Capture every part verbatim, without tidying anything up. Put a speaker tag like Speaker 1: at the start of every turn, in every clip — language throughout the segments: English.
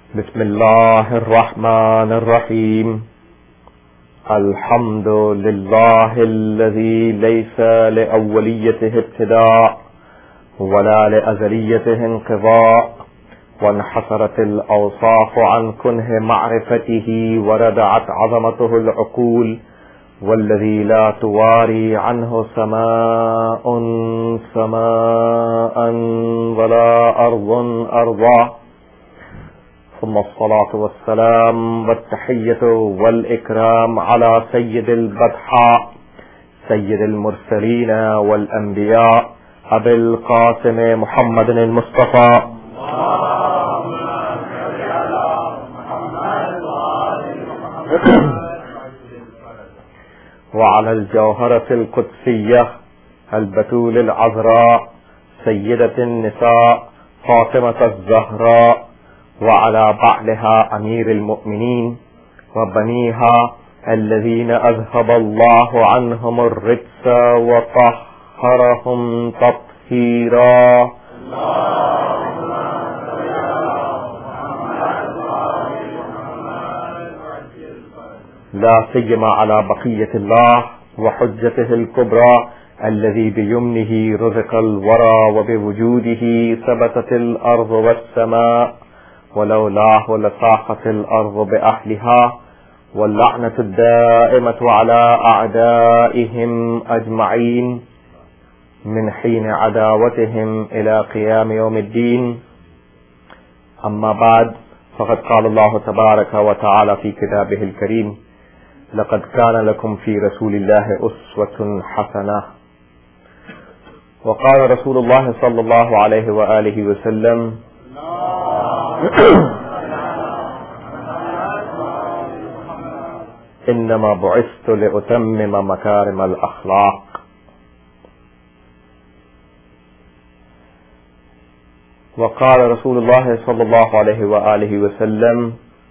Speaker 1: بسم الله الرحمن الرحيم. الحمد لله الذي ليس لأوليته ابتداء ولا لأزليته انقضاء، وانحصرت الأوصاف عن كنه معرفته وردعت عظمته العقول، والذي لا تواري عنه سماء سماء ولا أرض أرضا. ثم الصلاة والسلام والتحية والإكرام على سيد البطحاء سيد المرسلين والأنبياء أبي القاسم محمد المصطفى، وعلى الجوهرة القدسية البتول العذراء سيدة النساء فاطمة الزهراء، وعلى بعلها أمير المؤمنين وبنيها الذين أذهب الله عنهم الرجس وطهرهم تطهيرا. لا سيما على بقية الله وحجته الكبرى الذي بيمنه رزق الورى وبوجوده ثبتت الأرض والسماء، ولولاه لساقت الأرض بأهلها، واللعنة الدائمة على أعدائهم أجمعين من حين عداوتهم إلى قيام يوم الدين. أما بعد، فقد قال الله تبارك وتعالى في كتابه الكريم: لقد كان لكم في رسول الله أسوة حسنة. وقال رسول الله صلى الله عليه وآله وسلم: إنما بعثت لأتمم مكارم الأخلاق. وقال رسول الله صلى الله عليه وآله وسلم: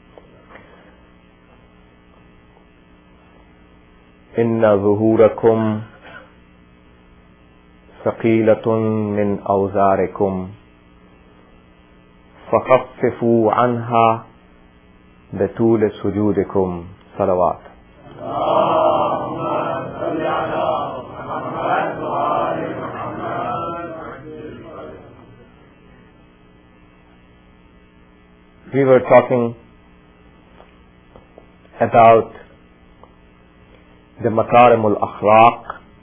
Speaker 1: إن ظهوركم ثقيلة من أوزاركم فخففوا عنها بطول سجودكم. صلوات. We were talking about the Makarim al-Akhlaq,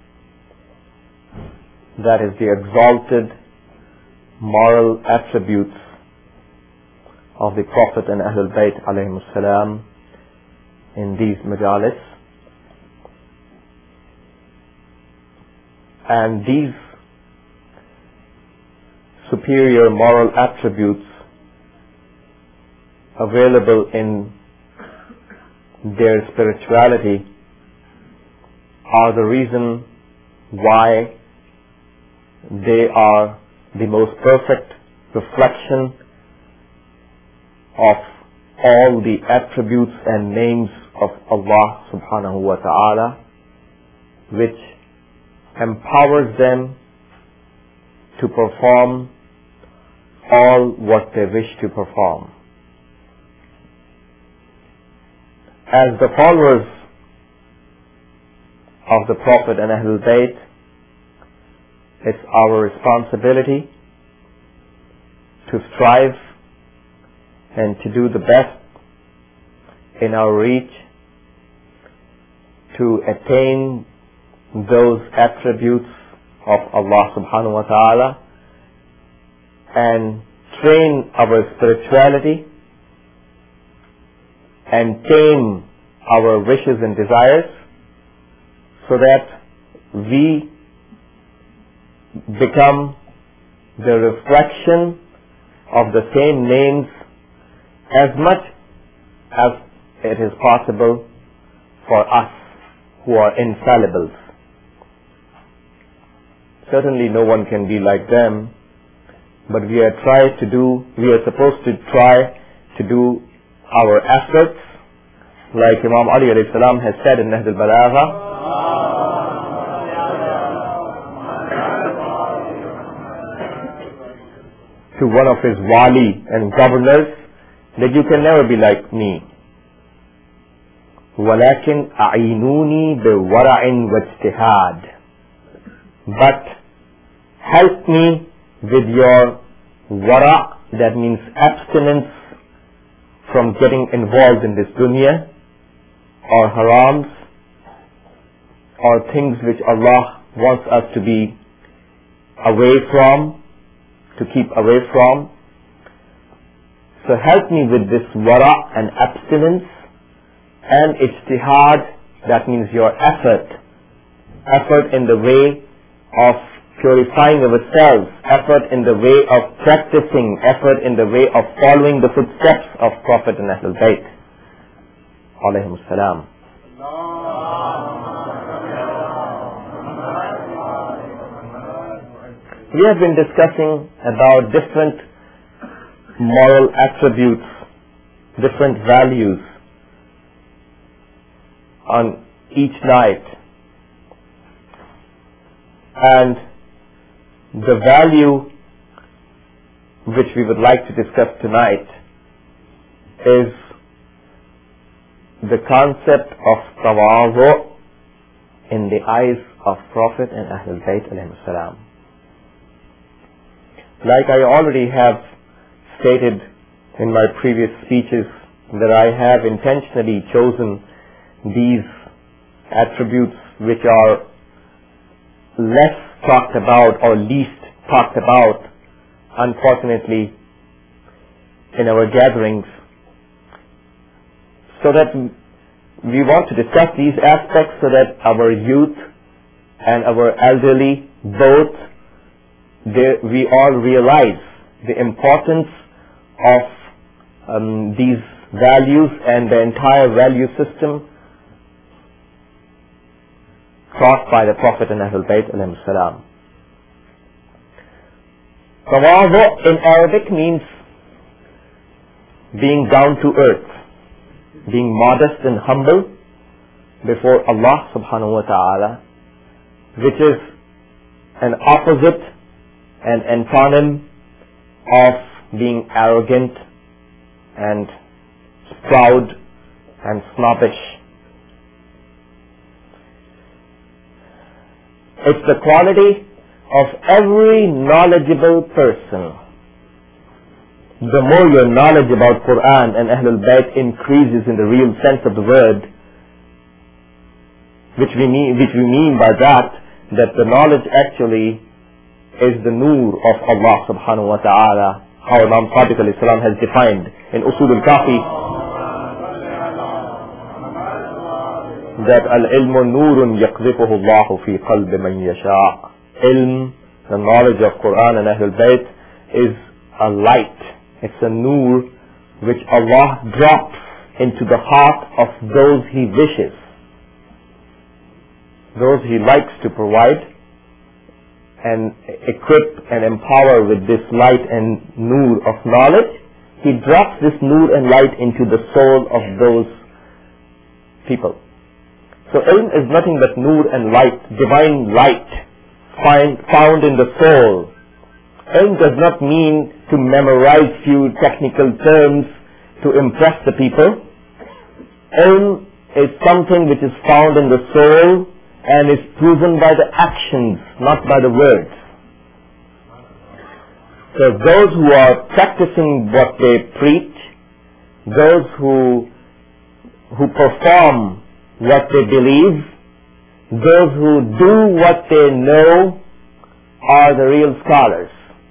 Speaker 1: that is the exalted moral attributes of the Prophet and Ahlul Bayt alayhim salam in these majalis. And these superior moral attributes available in their spirituality are the reason why they are the most perfect reflection of all the attributes and names of Allah subhanahu wa ta'ala, which empowers them to perform all what they wish to perform. As the followers of the Prophet and Ahlul Bayt, it's our responsibility to strive and to do the best in our reach to attain those attributes of Allah subhanahu wa ta'ala and train our spirituality and tame our wishes and desires so that we become the reflection of the same names as much as it is possible for us who are infallibles. Certainly no one can be like them, but we are trying to do, we are supposed to try to do our efforts, like Imam Ali alayhi salam has said in Nahj al-Balagha, to one of his wali and governors, that you can never be like me. وَلَكِنْ أَعِينُونِي بِوَرَعٍ وَاجْتِهَادٍ. But help me with your wara, that means abstinence from getting involved in this dunya, or harams, or things which Allah wants us to be away from, to keep away from. So help me with this wara and abstinence, and ijtihad, that means your effort, effort in the way of purifying ourselves, effort in the way of practicing, effort in the way of following the footsteps of Prophet and Ahlul Bayt alayhimus salam. We have been discussing about different moral attributes, different values on each night, and the value which we would like to discuss tonight is the concept of tawadhu in the eyes of Prophet and Ahlul Bayt alayhimus salam. Like I already have stated in my previous speeches, that I have intentionally chosen these attributes which are less talked about or least talked about, unfortunately, in our gatherings, so that we want to discuss these aspects so that our youth and our elderly both, they, we all realize the importance of um, these values and the entire value system taught by the Prophet and Ahlul Bayt alayhim salam. Tawadhu in Arabic means being down to earth, being modest and humble before Allah subhanahu wa ta'ala, which is an opposite and antonym of being arrogant and proud and snobbish. It's the quality of every knowledgeable person. The more your knowledge about Quran and Ahlul Bayt increases in the real sense of the word, which we mean, which we mean by that, that the knowledge actually is the nur of Allah subhanahu wa ta'ala, how Imam Sadiq alayhi salam has defined in Usul al-Kafi, that al-ilmu nurun yaqzifuhu Allahu fi qalbi man yasha'. Ilm, the knowledge of Quran and Ahlul Bayt, is a light. It's a nur which Allah drops into the heart of those He wishes, those He likes to provide and equip and empower with this light and nur of knowledge. He drops this nur and light into the soul of those people. So ilm is nothing but nur and light, divine light find, found in the soul. Ilm does not mean to memorize few technical terms to impress the people. Ilm is something which is found in the soul and is proven by the actions, not by the words. So those who are practicing what they preach, those who who perform what they believe, those who do what they know are the real scholars.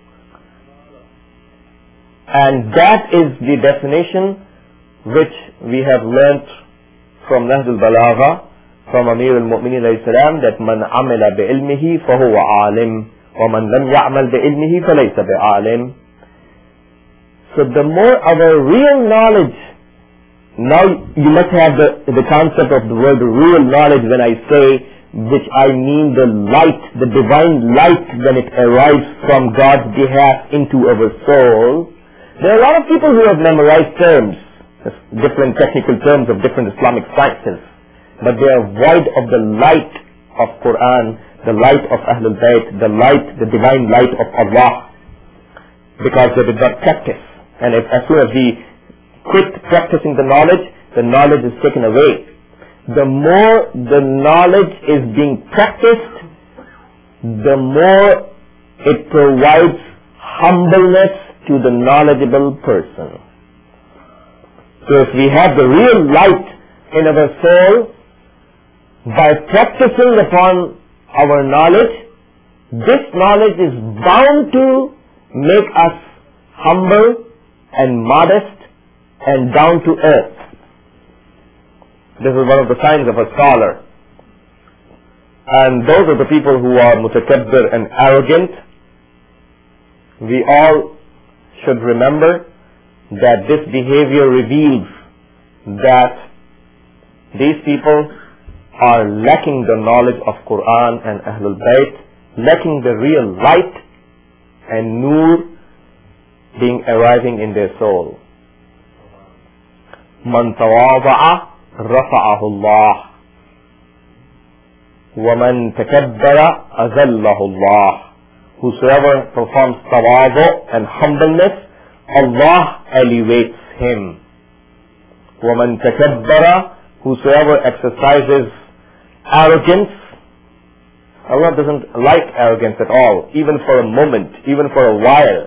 Speaker 1: And that is the definition which we have learnt from Nahj al-Balagha, from Amir al-Mu'minin alayhi salam, that man amila bi'ilmihi fahuwa alim, wa man lam ya'mal bi'ilmihi falaysa bi'alim. So the more our real knowledge, now you must have the, the concept of the word real knowledge when I say, which I mean the light, the divine light when it arrives from God's behalf into our soul. There are a lot of people who have memorized terms, different technical terms of different Islamic sciences, but they are void of the light of Quran, the light of Ahlul Bayt, the light, the divine light of Allah, because they did not practice. And if, as soon as we quit practicing the knowledge, the knowledge is taken away. The more the knowledge is being practiced, the more it provides humbleness to the knowledgeable person. So if we have the real light in our soul, by practicing upon our knowledge, this knowledge is bound to make us humble and modest and down to earth. This is one of the signs of a scholar. And those are the people who are mutakabbir and arrogant. We all should remember that this behavior reveals that these people are lacking the knowledge of Quran and Ahlul Bayt, lacking the real light and nur being arising in their soul. Man tawada'a rafa'ahu Allah, wa man takabbara azallahu Allah. Whosoever performs tawadu and humbleness, Allah elevates him. Wa man takabbara, whosoever exercises arrogance, Allah doesn't like arrogance at all, even for a moment, even for a while.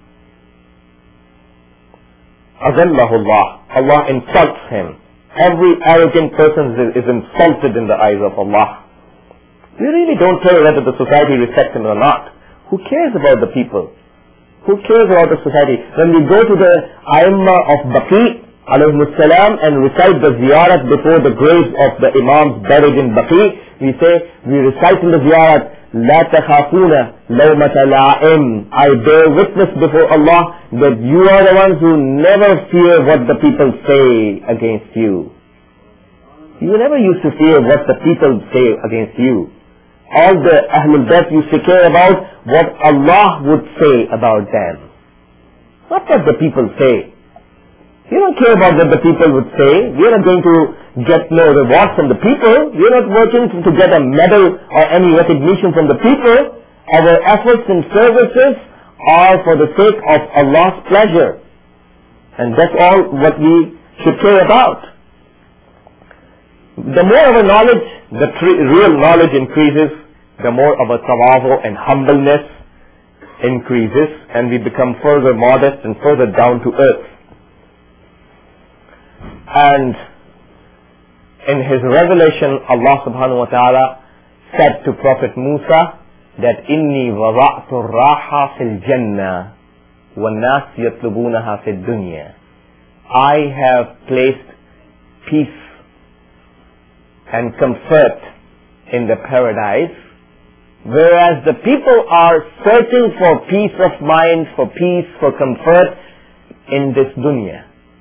Speaker 1: Azallahu Allah, Allah insults him. Every arrogant person is, is insulted in the eyes of Allah. We really don't care whether the society respects him or not. Who cares about the people? Who cares about the society? When we go to the Aimma of Baqi, alayhimus salam, and recite the ziyarat before the graves of the Imams buried in Baqi, we say, we recite in the ziyarat, La takhafuna lawmata la'im. I bear witness before Allah that you are the ones who never fear what the people say against you. You never used to fear what the people say against you. All the Ahlul Bayt used to care about what Allah would say about them. Not what the people say. You don't care about what the people would say. You're not going to get no reward from the people. You're not working to get a medal or any recognition from the people. Our efforts and services are for the sake of Allah's pleasure. And that's all what we should care about. The more our knowledge, the real knowledge increases, the more our tawadu and humbleness increases, and we become further modest and further down to earth. And in his revelation, Allah subhanahu wa ta'ala said to Prophet Musa that Inni wada'tu raha fil jannah wa nas yatlubunaha fil dunya. I have placed peace and comfort in the paradise, whereas the people are searching for peace of mind, for peace, for comfort in this dunya.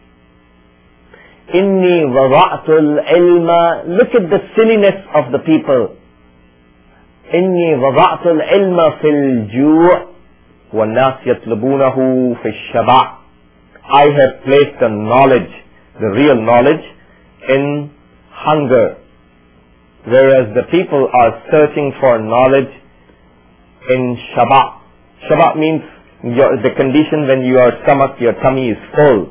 Speaker 1: Inni wada'tul ilma. Look at the silliness of the people. Inni wada'tul ilma fil ju' wa nas yatlubunahu fil shaba'. I have placed the knowledge, the real knowledge, in hunger, whereas the people are searching for knowledge in shaba'. Shaba' means your, the condition when your stomach, your tummy is full.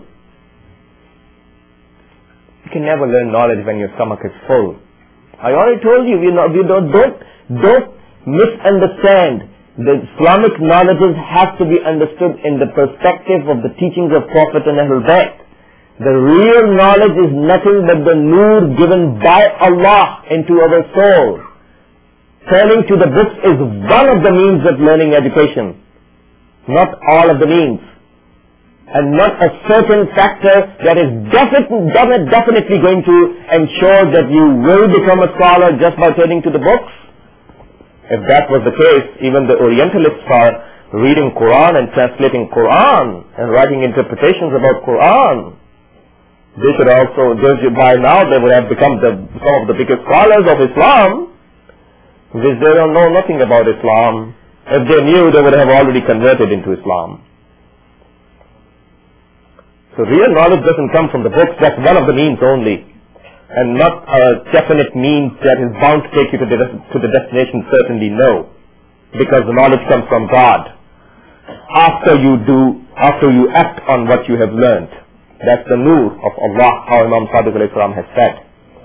Speaker 1: You can never learn knowledge when your stomach is full. I already told you, you know, you don't, don't, don't misunderstand. The Islamic knowledges have to be understood in the perspective of the teachings of Prophet and Ahlul Bayt. The real knowledge is nothing but the nur given by Allah into our soul. Turning to the books is one of the means of learning education, not all of the means. And not a certain factor that is definitely, definitely going to ensure that you will become a scholar just by turning to the books. If that was the case, even the Orientalists are reading Quran and translating Quran and writing interpretations about Quran. They should also, by now they would have become the, some of the biggest scholars of Islam, which they don't know nothing about Islam. If they knew, they would have already converted into Islam. So real knowledge doesn't come from the books. That's one of the means only, and not a definite means that is bound to take you to the, to the destination. Certainly no, because the knowledge comes from God after you do, after you act on what you have learned. That's the nur of Allah, how Imam Sadiq alayhi salam has said.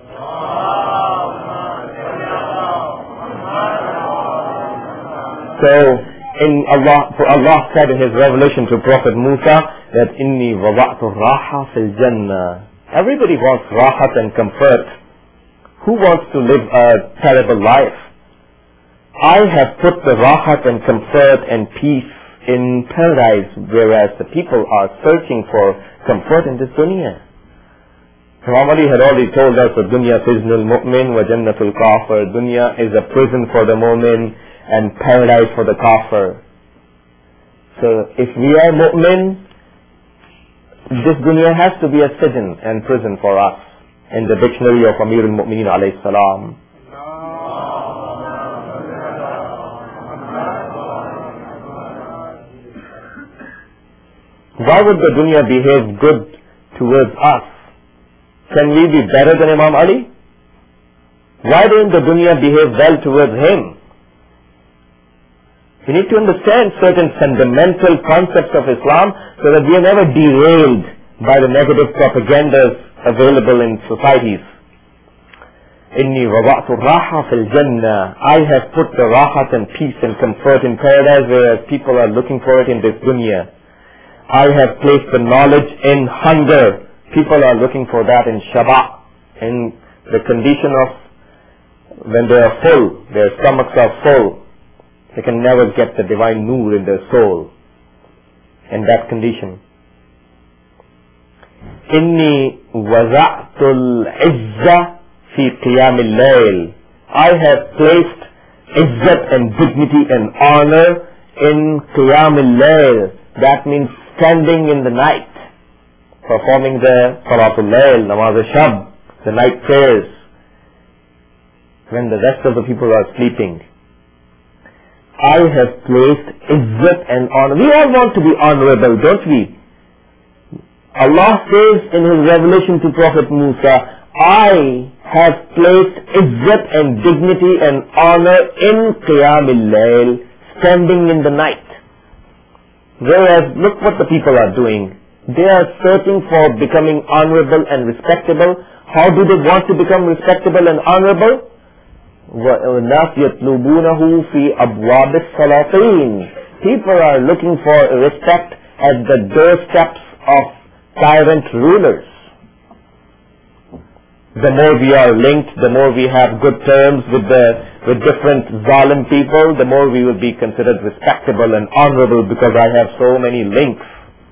Speaker 1: So, in Allah, for Allah said in His revelation to Prophet Musa that Inni wada'tu raha fil jannah. Everybody wants rahat and comfort. Who wants to live a terrible life? I have put the rahat and comfort and peace in paradise, whereas the people are searching for comfort in this dunya. Imam Ali had already told us that dunya sijnul mu'min wa jannatul kafir. Dunya is a prison for the mu'min and paradise for the kafir. So if we are mu'min, this dunya has to be a sijn and prison for us, in the dictionary of Amir al-Mu'mineen alayhi salam. Why would the dunya behave good towards us? Can we be better than Imam Ali? Why didn't the dunya behave well towards him? We need to understand certain fundamental concepts of Islam so that we are never derailed by the negative propagandas available in societies. Inni wada'tu raha fil jannah. I have put the rahat and peace and comfort in paradise, whereas people are looking for it in this dunya. I have placed the knowledge in hunger. People are looking for that in shaba, in the condition of when they are full, their stomachs are full. They can never get the divine nur in their soul. In that condition. Inni waza'tul izza fi qiyam al-layl. I have placed izzat and dignity and honor in qiyam al-layl. That means standing in the night, performing the salatul layl, namaz al-shab, the night prayers, when the rest of the people are sleeping. I have placed izzat and honor. We all want to be honorable, don't we? Allah says in His revelation to Prophet Musa, I have placed izzat and dignity and honor in qiyam al-layl, standing in the night. Whereas, look what the people are doing. They are searching for becoming honorable and respectable. How do they want to become respectable and honorable? وَالنَّاسِ يَطْلُبُونَهُ فِي أَبْوَابِ السَّلَاطِينِ. People are looking for respect at the doorsteps of tyrant rulers. The more we are linked, the more we have good terms with the with different zalim people, the more we will be considered respectable and honorable because I have so many links.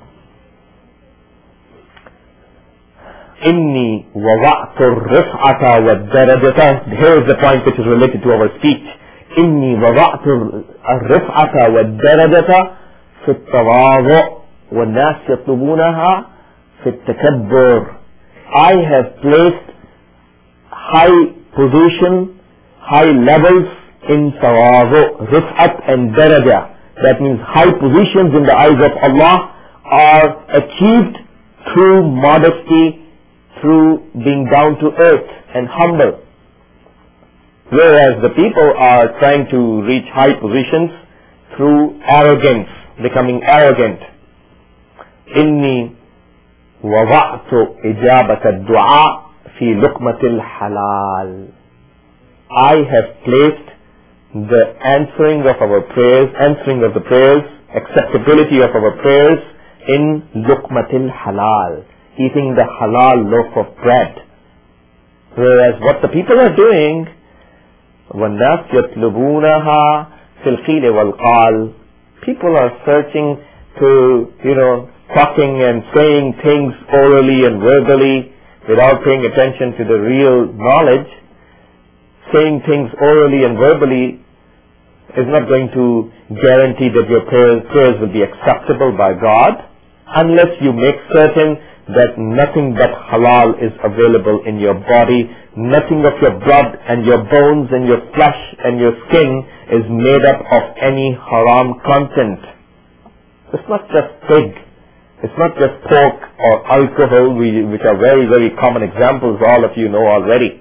Speaker 1: Inni wada'tu ar-rif'ata wad-darajata. Here is the point which is related to our speech. Inni wada'tu ar-rif'ata wad-darajata fi at-tawadhu' wan-nas yatlubunaha fi at-takabbur. I have placed high position, high levels in tawadhu, rif'at and daraja. That means high positions in the eyes of Allah are achieved through modesty, through being down to earth and humble. Whereas the people are trying to reach high positions through arrogance, becoming arrogant. Inni wada'tu ijabat ad-du'a fi luqmatil halal. I have placed the answering of our prayers, answering of the prayers, acceptability of our prayers in luqmatil halal, eating the halal loaf of bread. Whereas what the people are doing, وَالنَّاسْ يَطْلُبُونَهَا فِي الْقِيلِ وَالْقَالِ. People are searching to, you know, talking and saying things orally and verbally without paying attention to the real knowledge. Saying things orally and verbally is not going to guarantee that your prayers, prayers will be acceptable by God unless you make certain that nothing but halal is available in your body. Nothing of your blood and your bones and your flesh and your skin is made up of any haram content. It's not just pig. It's not just pork or alcohol, which are very, very common examples all of you know already.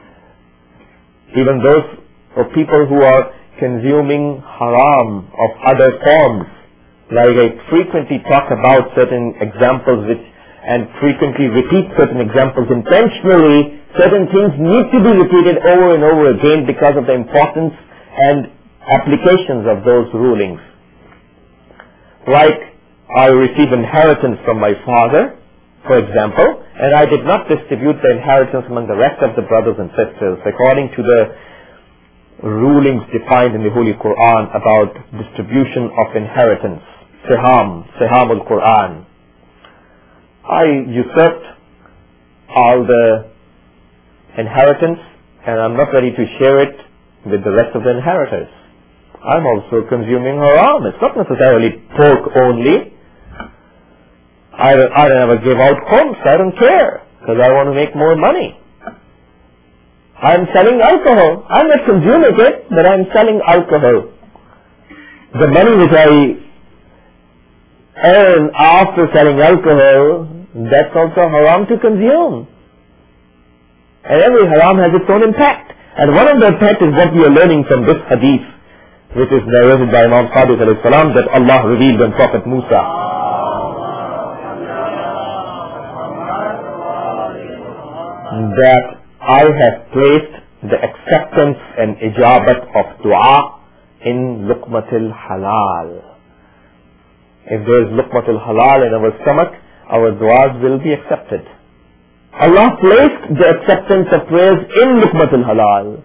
Speaker 1: Even those of people who are consuming haram of other forms, like I frequently talk about certain examples which and frequently repeat certain examples intentionally, certain things need to be repeated over and over again because of the importance and applications of those rulings. Like, I receive inheritance from my father, for example, and I did not distribute the inheritance among the rest of the brothers and sisters according to the rulings defined in the Holy Quran about distribution of inheritance. Siham, Siham al-Quran. I usurped all the inheritance and I'm not ready to share it with the rest of the inheritors. I'm also consuming haram. It's not necessarily pork only. I don't, I don't ever give out khums. I don't care because I want to make more money. I'm selling alcohol. I'm not consuming it, but I'm selling alcohol. The money which I earn after selling alcohol, that's also haram to consume. And every haram has its own impact. And one of the impacts is what we are learning from this hadith, which is narrated by Imam Sadiq alayhi salam, that Allah revealed on Prophet Musa. That I have placed the acceptance and ijabat of dua in luqmatil halal. If there is luqmatul halal in our stomach, our du'as will be accepted. Allah placed the acceptance of prayers in luqmatul halal.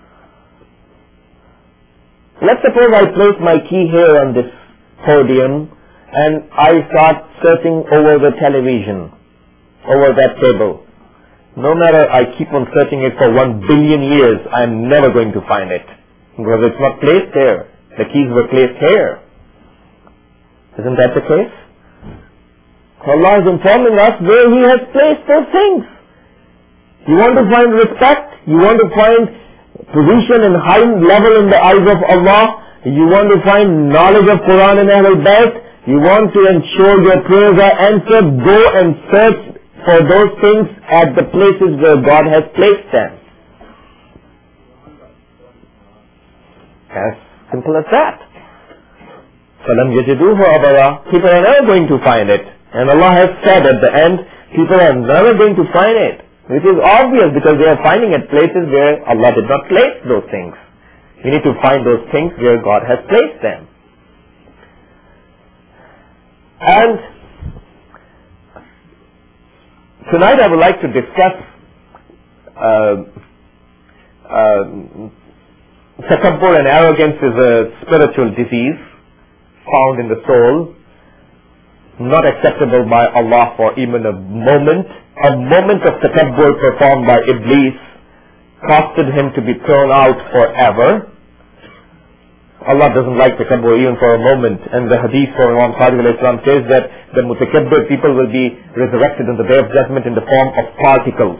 Speaker 1: Let's suppose I place my key here on this podium and I start searching over the television, over that table. No matter I keep on searching it for one billion years, I'm never going to find it. Because it's not placed there. The keys were placed here. Isn't that the case? Allah is informing us where He has placed those things. You want to find respect? You want to find position and high level in the eyes of Allah? You want to find knowledge of Quran and Ahlul Bayt? You want to ensure your prayers are answered? Go and search for those things at the places where God has placed them. As simple as that. فَلَمْ يَجِدُوهُ أَبَدًا. People are never going to find it. And Allah has said at the end, people are never going to find it. Which is obvious because they are finding it places where Allah did not place those things. You need to find those things where God has placed them. And tonight I would like to discuss uh, uh, takabbur and arrogance is a spiritual disease found in the soul, not acceptable by Allah for even a moment. A moment of takabbur performed by Iblis costed him to be thrown out forever. Allah doesn't like takabbur even for a moment. And the hadith from Imam Sadiq alayhi salam says that the mutakabbir people will be resurrected on the day of judgment in the form of particles.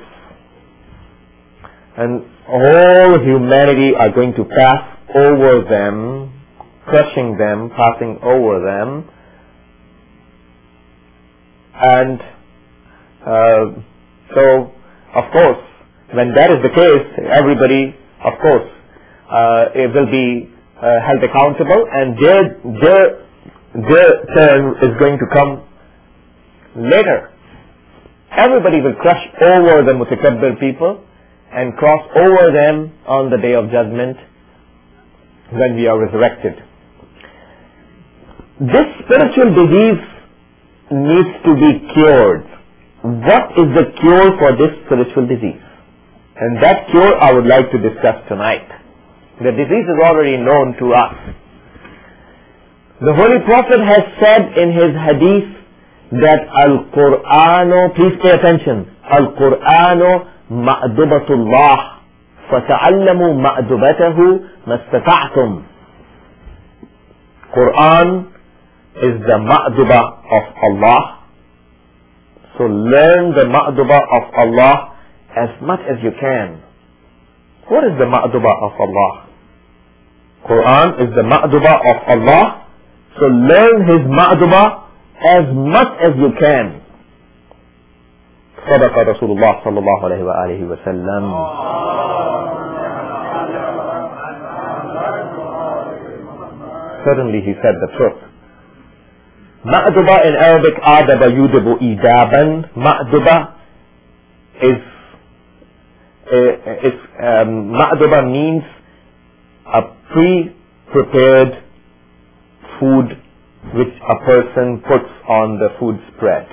Speaker 1: And all humanity are going to pass over them, crushing them, passing over them. And uh, so, of course, when that is the case, everybody, of course, uh, it will be uh, held accountable, and their their their turn is going to come later. Everybody will crush over the mutakabbir people and cross over them on the day of judgment when we are resurrected. This spiritual disease needs to be cured. What is the cure for this spiritual disease? And that cure I would like to discuss tonight. The disease is already known to us. The Holy Prophet has said in his hadith that Al-Qur'anu, please pay attention, Al-Qur'anu ma'dubatullah, fata'allamu ma'dubatahu mastata'tum. Quran is the ma'duba of Allah. So learn the ma'duba of Allah as much as you can. What is the ma'duba of Allah? Quran is the ma'duba of Allah. So learn His ma'duba as much as you can. صدق رسول الله صلى الله عليه وآله وسلم. Certainly he said the truth. Ma'duba in Arabic, adaba yudibu idaban. Ma'duba is, uh, is um, Ma'duba means a pre-prepared food which a person puts on the food spread.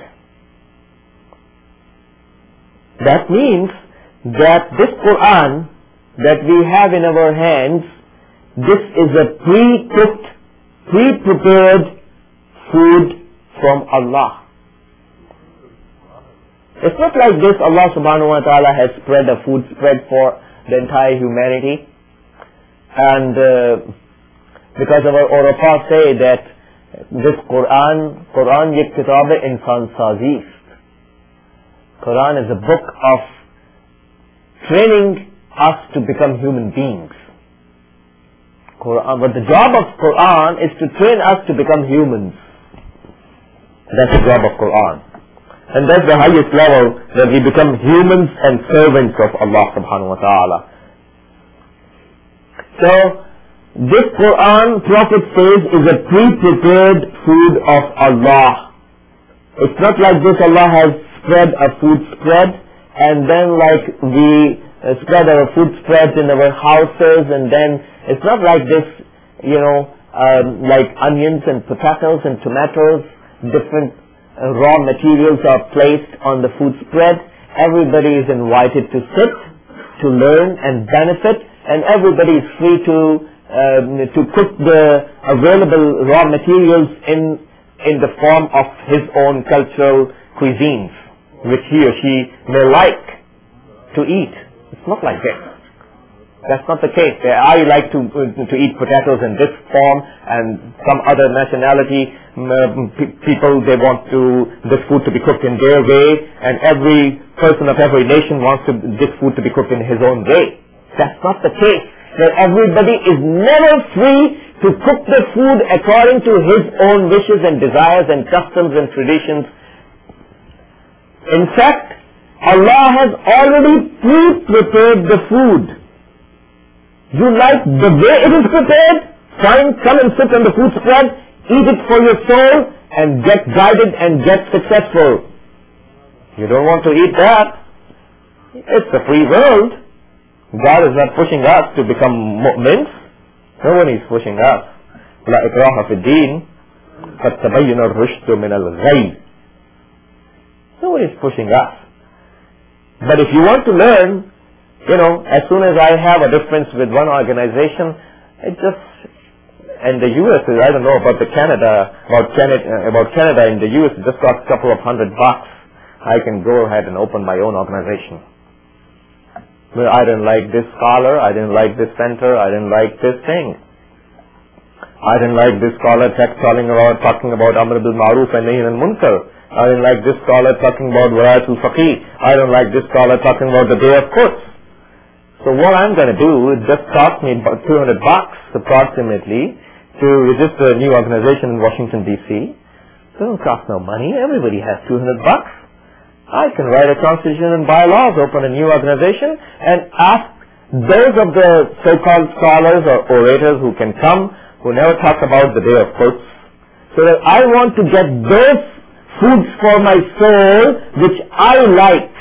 Speaker 1: That means that this Quran that we have in our hands, this is a pre-cooked, pre-prepared food from Allah. It's not like this Allah subhanahu wa ta'ala has spread a food spread for the entire humanity. And uh, because our Urafa say that this Quran, Quran ye kitab-e insan sazi ist. Quran is a book of training us to become human beings. Quran, but the job of Quran is to train us to become humans. That's the job of Quran. And that's the highest level, that we become humans and servants of Allah subhanahu wa ta'ala. So, this Quran, Prophet says, is a pre-prepared food of Allah. It's not like this Allah has spread a food spread, and then like we uh, spread our food spreads in our houses, and then it's not like this, you know, um, like onions and potatoes and tomatoes, different uh, raw materials are placed on the food spread. Everybody is invited to sit, to learn and benefit, and everybody is free to um, to cook the available raw materials in in the form of his own cultural cuisines, which he or she may like to eat. It's not like this. That's not the case. I like to to eat potatoes in this form, and some other nationality um, pe- people, they want to this food to be cooked in their way, and every person of every nation wants to, this food to be cooked in his own way. That's not the case. That everybody is never free to cook the food according to his own wishes and desires and customs and traditions. In fact, Allah has already pre-prepared the food. You like the way it is prepared? Fine, come and sit on the food spread, eat it for your soul, and get guided and get successful. You don't want to eat that? It's a free world. God is not pushing us to become mu'mins. Nobody is pushing us. La ikraha fi din, qad tabayyana ar-rushdu min al-ghayy. Nobody is pushing us. But if you want to learn, you know, as soon as I have a difference with one organization, it just, and the U S, I don't know about the Canada, about Canada, about Canada in the U S, it just costs a couple of hundred bucks. I can go ahead and open my own organization. Well, I didn't like this scholar, I didn't like this center, I didn't like this thing. I didn't like this scholar talking about, talking about Amr bil Ma'ruf and Nahy anil Munkar. I didn't like this scholar talking about Warayatul Faqih. I don't like this scholar talking about the Day of Quds. So what I'm going to do, it just cost me about two hundred bucks approximately to register a new organization in Washington D C. It doesn't cost no money. Everybody has two hundred bucks. I can write a constitution and bylaws, open a new organization, and ask those of the so-called scholars or orators who can come, who never talk about the Day of Quds, so that I want to get those foods for my soul which I like.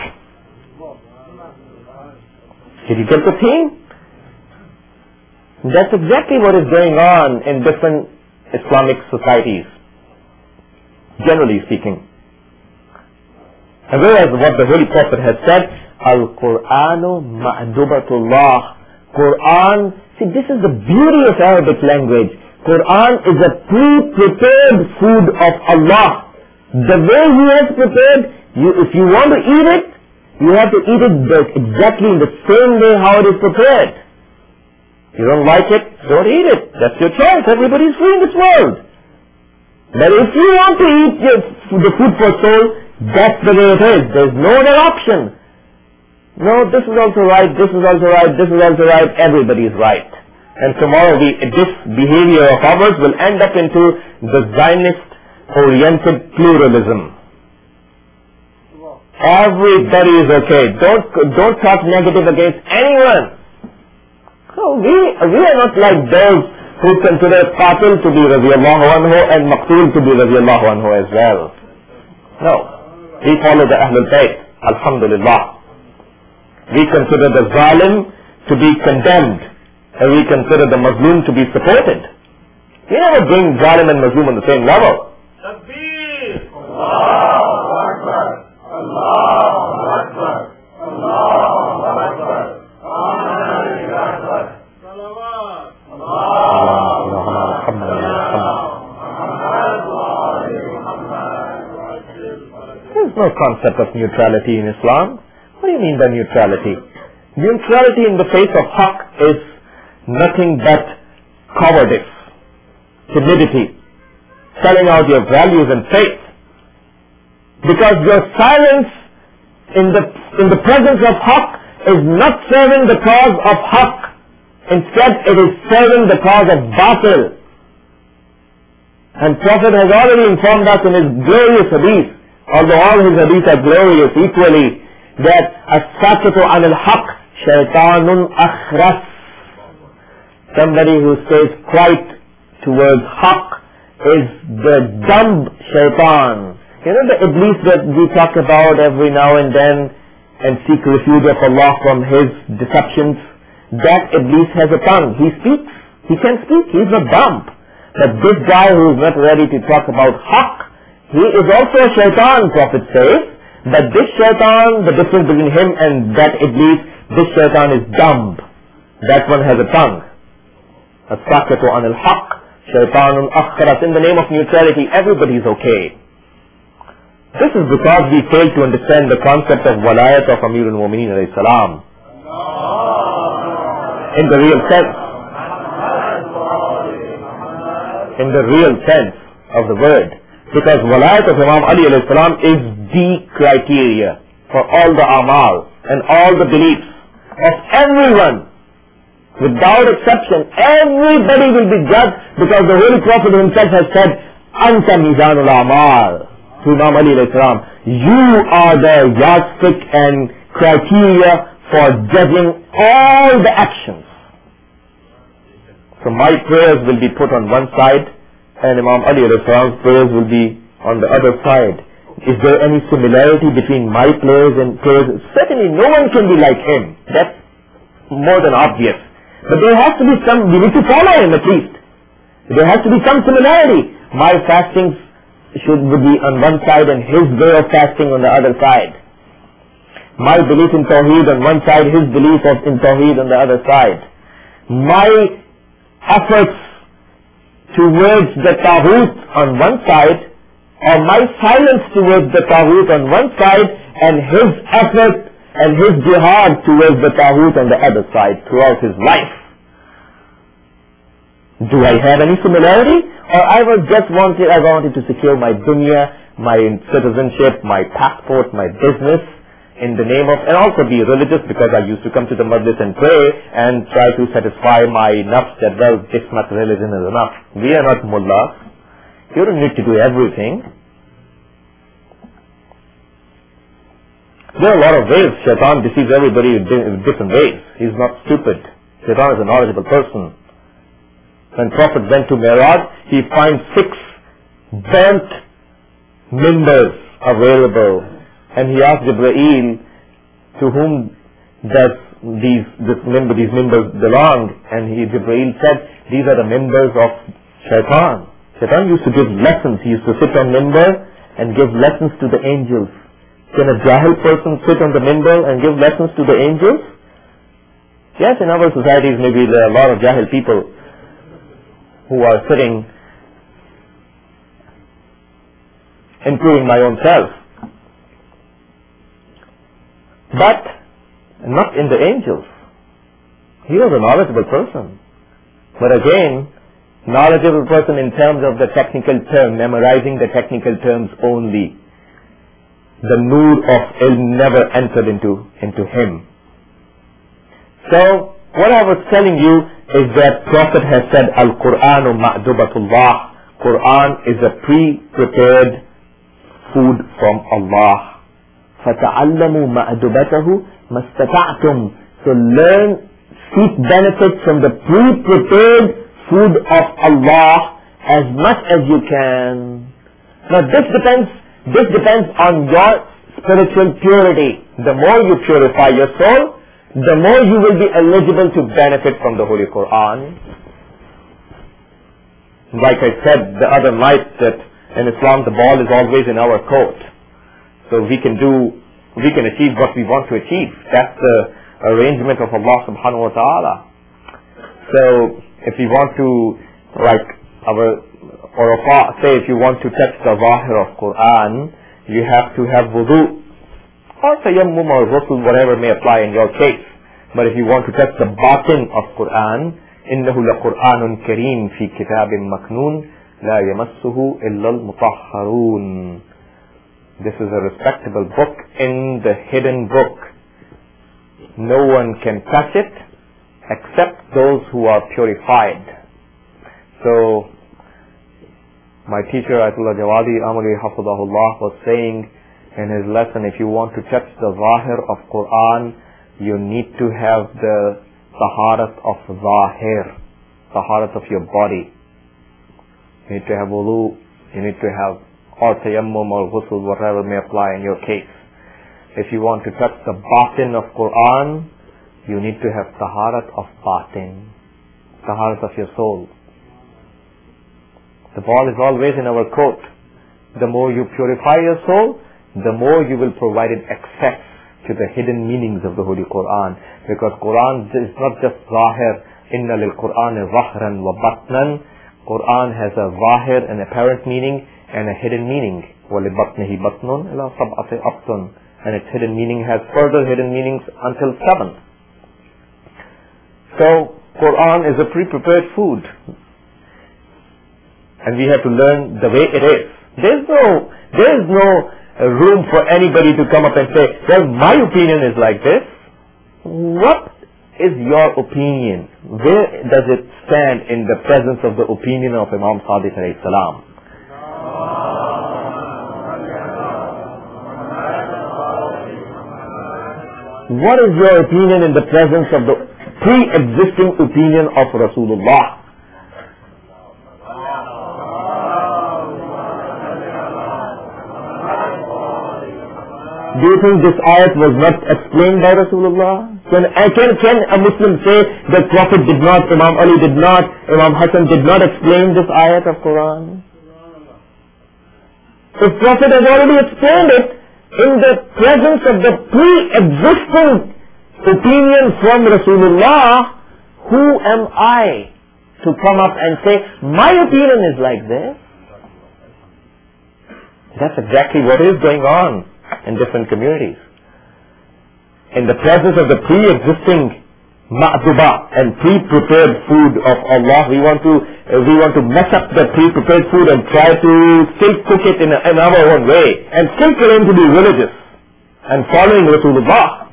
Speaker 1: Did you get the theme? That's exactly what is going on in different Islamic societies, generally speaking. And whereas what the Holy Prophet has said, Al-Qur'anu ma'dubatullah. Quran, see, this is the beauty of Arabic language. Quran is a pre-prepared food of Allah. The way He has prepared, you, if you want to eat it, you have to eat it the, exactly in the same way how it is prepared. You don't like it, don't eat it. That's your choice. Everybody is free in this world. But if you want to eat your, the food for soul, that's the way it is. There's no other option. No, this is also right, this is also right, this is also right, everybody is right. And tomorrow we, this behavior of ours will end up into the Zionist-oriented pluralism. Everybody is okay. Don't, don't talk negative against anyone. So we, we are not like those who considers Qatil to be radiallahu anhu and Maqtul to be radiallahu anhu as well. No. We follow the Ahlul Bayt. Alhamdulillah. We consider the Zalim to be condemned and we consider the Mazlum to be supported. We never bring Zalim and Mazlum on the same level.
Speaker 2: Takbir! Allahu Akbar! Allahu Akbar! Allahu Akbar! Allahu Akbar! Salawat!
Speaker 1: There is no concept of neutrality in Islam. What do you mean by neutrality? Neutrality in the face of haqq is nothing but cowardice, timidity, selling out your values and faith. Because your silence in the in the presence of haqq is not serving the cause of haqq. Instead, it is serving the cause of batil. And Prophet has already informed us in his glorious hadith, although all his hadiths are glorious equally, that as-sakatu an al-haq shaytanun akhras. Somebody who stays quiet towards haqq is the dumb shaitan. You know the iblis that we talk about every now and then and seek refuge of Allah from his deceptions? That iblis has a tongue. He speaks. He can speak. He's not dumb. But this guy who is not ready to talk about haqq, he is also a shaitan, Prophet says. But this shaitan, the difference between him and that iblis, this shaitan is dumb. That one has a tongue. As-sakatu an al-haq, shaitanun akhras. In the name of neutrality, everybody is okay. This is because we fail to understand the concept of walayat of Amir al-Mu'mineen alayhi salam. In the real sense. In the real sense of the word. Because walayat of Imam Ali alayhi salam is the criteria for all the amal and all the beliefs of everyone. Without exception, everybody will be judged because the Holy Prophet himself has said, Anta mizanul amal. To Imam Ali alayhi salam, you are the yardstick and criteria for judging all the actions. So my prayers will be put on one side and Imam Ali alayhi salam's prayers will be on the other side. Is there any similarity between my prayers and prayers? Certainly no one can be like him. That's more than obvious. But there has to be some, we need to follow him at least. There has to be some similarity. My fastings should be on one side and his way of fasting on the other side. My belief in Tawheed on one side, his belief of in Tawheed on the other side. My efforts towards the Taghut on one side, or my silence towards the Taghut on one side, and his effort and his jihad towards the Taghut on the other side throughout his life. Do I have any similarity? Or I was just wanted, I wanted to secure my dunya, my citizenship, my passport, my business, in the name of, and also be religious because I used to come to the majlis and pray and try to satisfy my nafs that, well, this much religion is enough. We are not mullahs. You don't need to do everything. There are a lot of ways Shaitan deceives everybody in different ways. He's not stupid. Shaitan is a knowledgeable person. When Prophet went to Mi'raj, he finds six burnt members available. And he asked Jibreel, to whom does these, this member, these members belong? And he, Jibreel said, these are the members of Shaitan. Shaitan used to give lessons. He used to sit on member and give lessons to the angels. Can a jahil person sit on the minbar and give lessons to the angels? Yes, in our societies maybe there are a lot of jahil people who are sitting, including my own self. But not in the angels. He was a knowledgeable person. But again, knowledgeable person in terms of the technical term, memorizing the technical terms only. The nur of ilm never entered into, into him. So, what I was telling you is that Prophet has said, Al-Qur'anu ma'dubatullah. Qur'an is a pre-prepared food from Allah. فَتَعَلَّمُوا مَأْدُبَتَهُ مَسْتَطَعْتُمْ. So learn, seek benefit from the pre-prepared food of Allah as much as you can. Now this depends, this depends on your spiritual purity. The more you purify your soul, the more you will be eligible to benefit from the Holy Quran. Like I said the other night, that in Islam the ball is always in our court. So we can do, we can achieve what we want to achieve. That's the arrangement of Allah subhanahu wa ta'ala. So if we want to, like our, or say if you want to touch the zahir of Quran, you have to have wudu, or tayammum or ghusl, whatever may apply in your case. But if you want to touch the batin of Quran, إِنَّهُ لَقُرْآنٌ كَرِيمٌ فِي كِتَابٍ مَكْنُونٍ لَا يَمَسُّهُ إِلَّا الْمُطَهَّرُونَ. This is a respectable book in the hidden book. No one can touch it except those who are purified. So, my teacher Ayatollah Jawadi Amali Hafidahullah was saying in his lesson, if you want to touch the zahir of Quran, you need to have the taharat of zahir, taharat of your body. You need to have wudu, you need to have or tayammum or ghusl, whatever may apply in your case. If you want to touch the batin of Quran, you need to have taharat of batin, taharat of your soul. The ball is always in our court. The more you purify your soul, the more you will provide it access to the hidden meanings of the Holy Quran. Because Quran is not just zahir, inna lil Quran zahran wa batnan. Quran has a zahir, an apparent meaning, and a hidden meaning. وَلِبَطْنِهِ بَطْنٌ إِلَى سَبْعَةِ أَبْطُنٍ. And its hidden meaning has further hidden meanings until seven. So, Quran is a pre-prepared food. And we have to learn the way it is. There's no, there's no room for anybody to come up and say, well, my opinion is like this. What is your opinion? Where does it stand in the presence of the opinion of Imam Sadiq alayhi salam? What is your opinion in the presence of the pre-existing opinion of Rasulullah? Do you think this ayat was not explained by Rasulullah? Can, can, can a Muslim say that Prophet did not, Imam Ali did not, Imam Hassan did not explain this ayat of Quran? The Prophet has already explained it in the presence of the pre-existing opinion from Rasulullah. Who am I to come up and say, my opinion is like this? That's exactly what is going on in different communities. In the presence of the pre-existing ma'duba and pre-prepared food of Allah, we want to uh, we want to mess up the pre-prepared food and try to still cook it in, a, in our own way and still claim to be religious and following Rasulullah.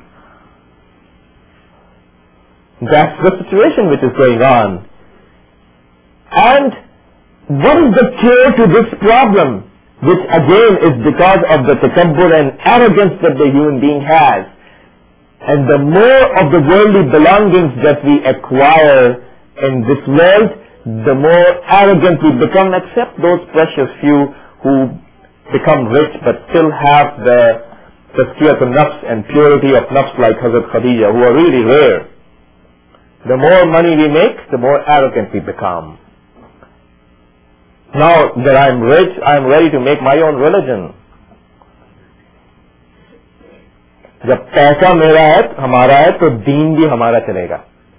Speaker 1: That's the situation which is going on. And what is the cure to this problem? Which again is because of the takabbur and arrogance that the human being has. And the more of the worldly belongings that we acquire in this world, the more arrogant we become, except those precious few who become rich but still have the tazkiyat al-nafs and purity of nafs like Hazrat Khadija, who are really rare. The more money we make, the more arrogant we become. Now that I am rich, I am ready to make my own religion. जब पैसा मेरा है, हमारा है, तो दीन भी हमारा चलेगा.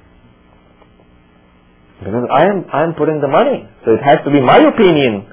Speaker 1: Because I am, I am putting the money, so it has to be my opinion.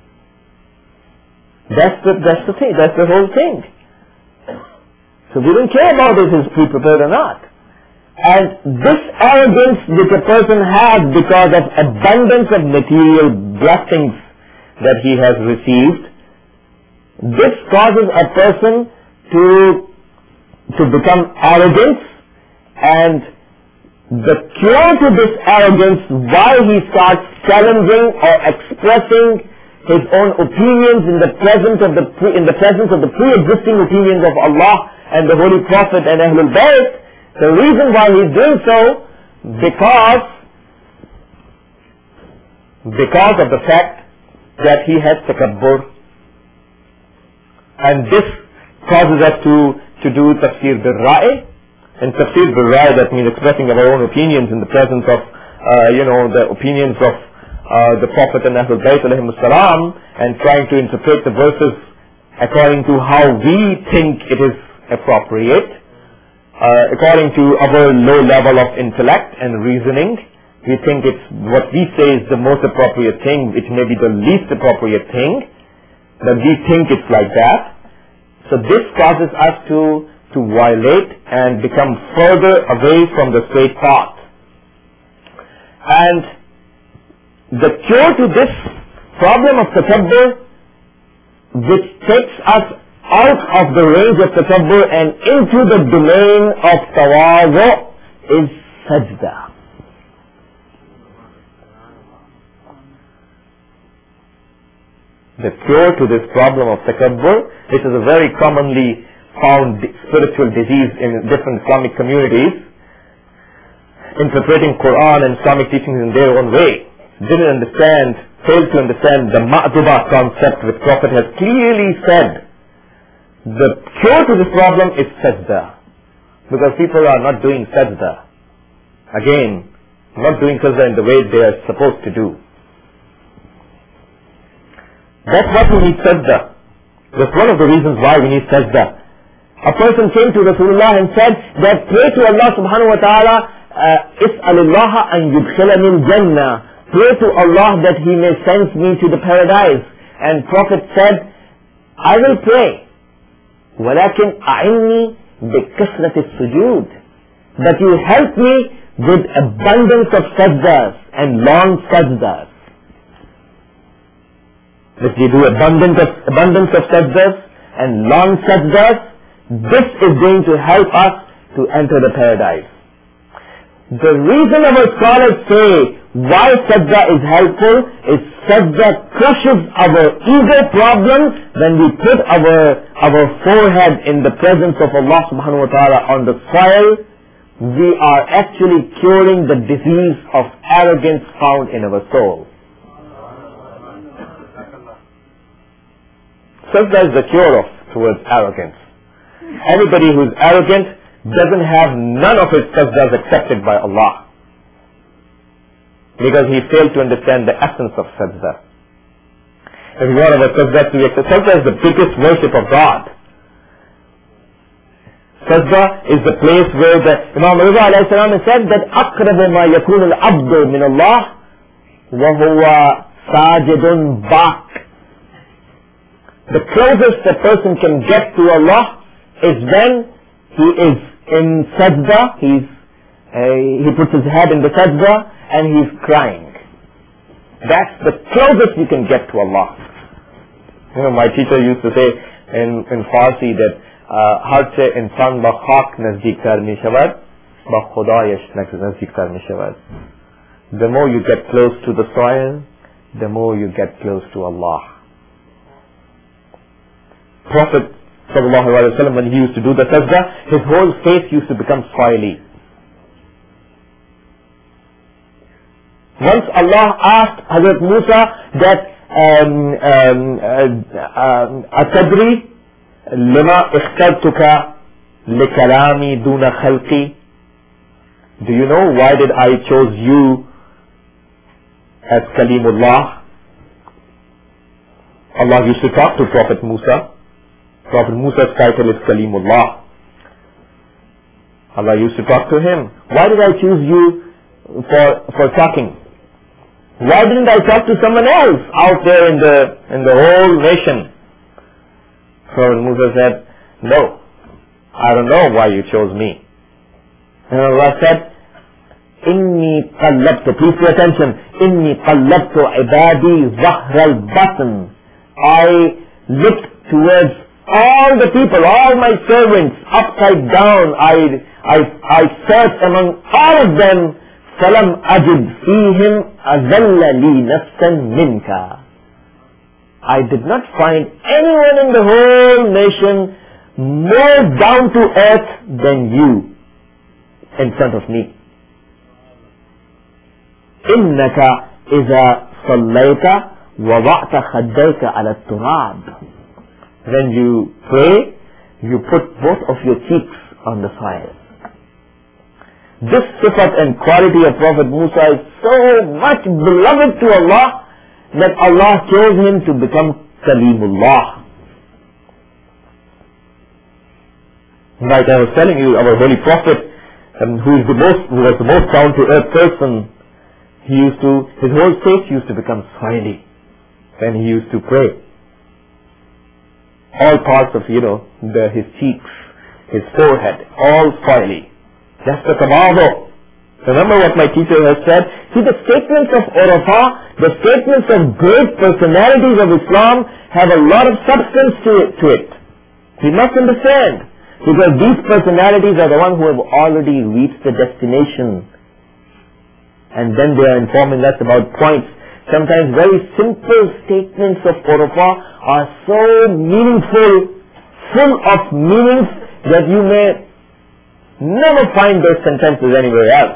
Speaker 1: That's the, that's the thing, that's the whole thing. So we don't care about if it's pre-prepared or not. And this arrogance which a person has because of abundance of material blessings that he has received, this causes a person to to become arrogant, and the cure to this arrogance, why he starts challenging or expressing his own opinions in the presence of the pre, in the presence of the pre-existing opinions of Allah and the Holy Prophet and Ahlul Bayt. The reason why he is doing so, because because of the fact that he has takabbur. And this causes us to, to do tafsir bil-ra'i. And tafsir bil-ra'i, that means expressing our own opinions in the presence of, uh, you know, the opinions of uh, the Prophet and Ahlul Bayt alayhimus salam, and trying to interpret the verses according to how we think it is appropriate, uh, according to our low level of intellect and reasoning. We think it's what we say is the most appropriate thing, which may be the least appropriate thing, but we think it's like that. So this causes us to, to violate and become further away from the straight path. And the cure to this problem of takabbur, which takes us out of the range of takabbur and into the domain of tawadhu, is sajda. The cure to this problem of takabbur, which is a very commonly found spiritual disease in different Islamic communities, interpreting Quran and Islamic teachings in their own way, didn't understand, failed to understand the ma'duba concept which Prophet has clearly said. The cure to this problem is sajda, because people are not doing sajda. Again, not doing sajda in the way they are supposed to do. That's what we need sajda. That's one of the reasons why we need sajda. A person came to Rasulullah and said that pray to Allah subhanahu wa ta'ala, is'alullaha an yudkhilani al-jannah. Pray to Allah that He may send me to the paradise. And Prophet said, I will pray. وَلَكِنْ أَعِنِّي بِكَثْرَةِ السُّجُودِ. But you help me with abundance of sajdas and long sajdas. If you do abundance of, abundance of sajdas and long sajdas, this is going to help us to enter the paradise. The reason our scholars say why sajda is helpful is sajda crushes our ego problems. When we put our, our forehead in the presence of Allah subhanahu wa ta'ala on the soil, we are actually curing the disease of arrogance found in our soul. Sajda is the cure of towards arrogance. Anybody who is arrogant doesn't have none of his sajdas accepted by Allah, because he failed to understand the essence of sajda. If you want our sajda to be accepted, sajda is the biggest worship of God. Sajda is the place where the Imam Rida alayhi salam has said that أَقْرَبُ مَا يَكُونُ الْعَبْدُ مِنَ اللَّهِ وَهُوَ سَاجِدٌ بَاكٍ. The closest a person can get to Allah is when he is in sajda, he's, uh, he puts his head in the sajda and he's crying. That's the closest you can get to Allah. You know, my teacher used to say in, in Farsi that har se insan ba khak nazdiktar mi shavad, ba khudayash nazdiktar mi shavad. The more you get close to the soil, the more you get close to Allah. Prophet sallallahu alaihi wasallam, when he used to do the sajda, his whole face used to become soily. Once Allah asked Hazrat Musa that um, um, uh, Atadri lima ikhtartuka likalami duna khalqi. Do you know why did I chose you as Kalimullah? Allah used to talk to Prophet Musa. Prophet Musa's title is Kalimullah. Allah used to talk to him. Why did I choose you for, for talking? Why didn't I talk to someone else out there in the, in the whole nation? Prophet Musa said, no, I don't know why you chose me. And Allah said, Inni qallabtu, please pay attention, Inni qallabtu ibadi zahr al-batn. I looked towards all the people, all my servants, upside down. I, I, I searched among all of them. فَلَمْ أَجِدْ فِيهِمْ أَذَلَّ لِي نَفْسًا مِنْكَ. I did not find anyone in the whole nation more down to earth than you in front of me. إِنَّكَ إِذَا صليت وضعت خديك على التراب. When you pray, you put both of your cheeks on the soil. This sifat and quality of Prophet Musa is so much beloved to Allah that Allah chose him to become Kalimullah. Like I was telling you, our holy Prophet, um, who is the most, who was the most down to earth person, he used to, his whole face used to become soily when he used to pray. All parts of, you know, the, his cheeks, his forehead, all soily. That's the tawadhu. Remember what my teacher has said? See, the statements of Urafah, the statements of great personalities of Islam have a lot of substance to it. To it. We must understand. Because these personalities are the ones who have already reached the destination. And then they are informing us about points. Sometimes very simple statements of Urafah are so meaningful, full of meanings, that you may never find those sentences anywhere else.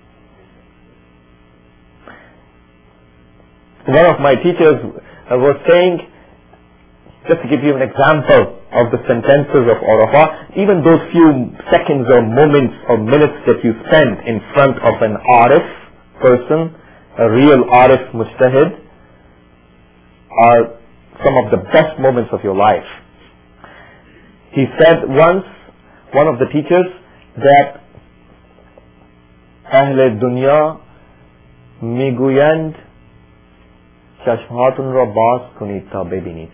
Speaker 1: One of my teachers was saying, just to give you an example of the sentences of Urafah, even those few seconds or moments or minutes that you spend in front of an arif person, a real arif mujtahid, are some of the best moments of your life. He said once, one of the teachers, that Ahle Dunya miguyand chashmatun ra bas kunid ta bebinid.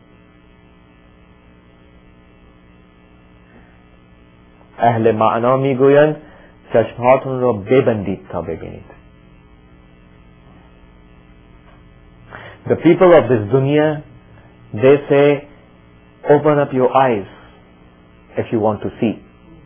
Speaker 1: Ahle ma'na miguyand chashmatun ra bebandid ta bebinid. The people of this dunya, they say, open up your eyes if you want to see.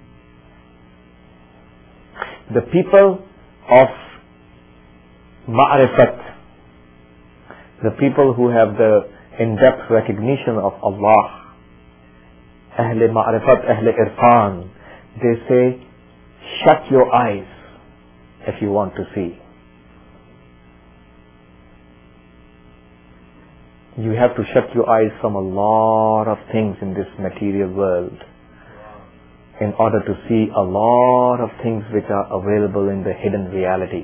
Speaker 1: The people of ma'rifat, the people who have the in-depth recognition of Allah, Ahle ma'rifat, Ahle irfan, they say, shut your eyes if you want to see. You have to shut your eyes from a lot of things in this material world in order to see a lot of things which are available in the hidden realities.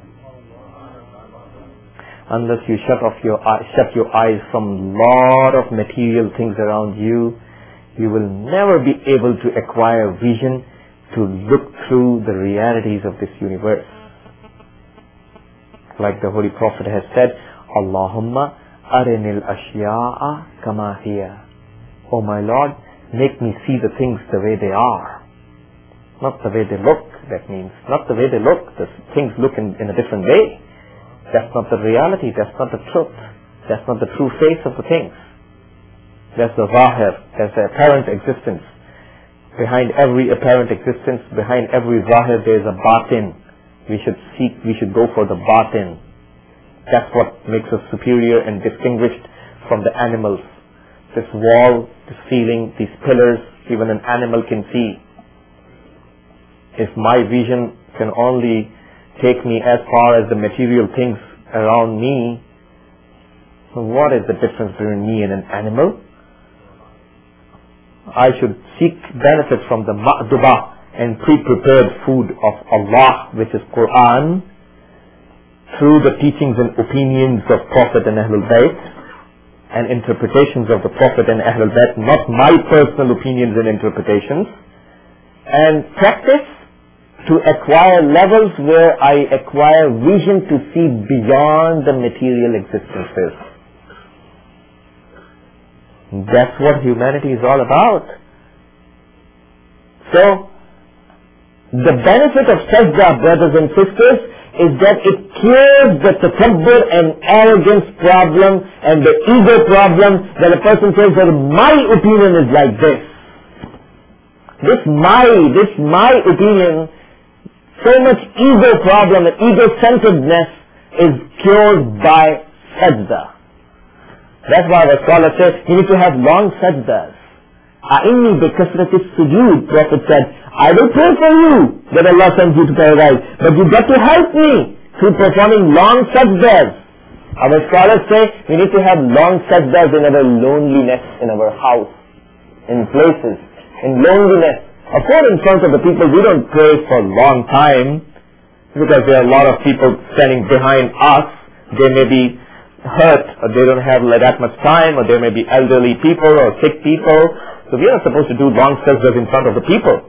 Speaker 1: Unless you shut off your eye, shut your eyes from a lot of material things around you, you will never be able to acquire vision to look through the realities of this universe. Like the Holy Prophet has said, Allahumma arinil ashya'a kama hiya. Oh my Lord, make me see the things the way they are. Not the way they look, that means. Not the way they look. The things look in, in a different way. That's not the reality. That's not the truth. That's not the true face of the things. That's the zahir. That's the apparent existence. Behind every apparent existence, behind every zahir, there is a batin. We should seek, we should go for the batin. That's what makes us superior and distinguished from the animals. This wall, this ceiling, these pillars, even an animal can see. If my vision can only take me as far as the material things around me, so what is the difference between me and an animal? I should seek benefit from the ma'dubah and pre-prepared food of Allah, which is Quran, through the teachings and opinions of Prophet and Ahlul Bayt, and interpretations of the Prophet and Ahlul Bayt, not my personal opinions and interpretations, and practice to acquire levels where I acquire vision to see beyond the material existences. That's what humanity is all about. So, the benefit of sajda, brothers and sisters, is that it cures the takabbur and arrogance problem and the ego problem that a person says that my opinion is like this. This my, this my opinion, so much ego problem and ego-centeredness is cured by sajda. That's why the scholar says you need to have long sajdas. A'inni bi kasratis sujood, Prophet said, I will pray for you that Allah sends you to paradise, but you got to help me through performing long sajdas. Our scholars say we need to have long sajdas in our loneliness, in our house, in places, in loneliness. Of course, in front of the people, we don't pray for a long time because there are a lot of people standing behind us. They may be hurt, or they don't have like that much time, or there may be elderly people or sick people. So we are supposed to do long sajdas in front of the people.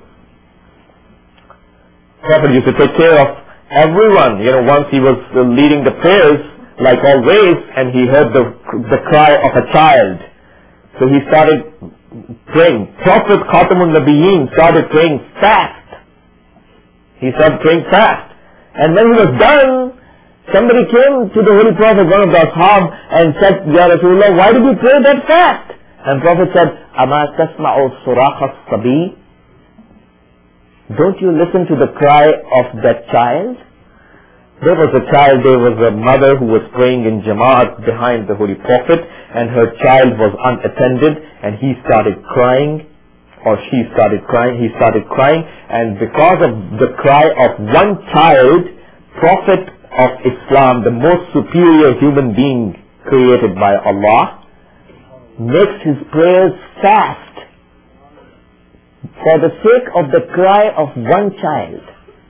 Speaker 1: Prophet used to take care of everyone. You know, once he was leading the prayers, like always, and he heard the the cry of a child. So he started praying. Prophet Khatamun Nabiyeen started praying fast. He started praying fast. And when he was done, somebody came to the Holy Prophet, one of the Ashab, and said, Ya Rasulullah, why did you pray that fast? And Prophet said, Ama tasma'u suraqas sabi? Don't you listen to the cry of that child? There was a child, there was a mother who was praying in Jamaat behind the Holy Prophet, and her child was unattended, and he started crying, or she started crying, he started crying, and because of the cry of one child, Prophet of Islam, the most superior human being created by Allah, makes his prayers fast for the sake of the cry of one child.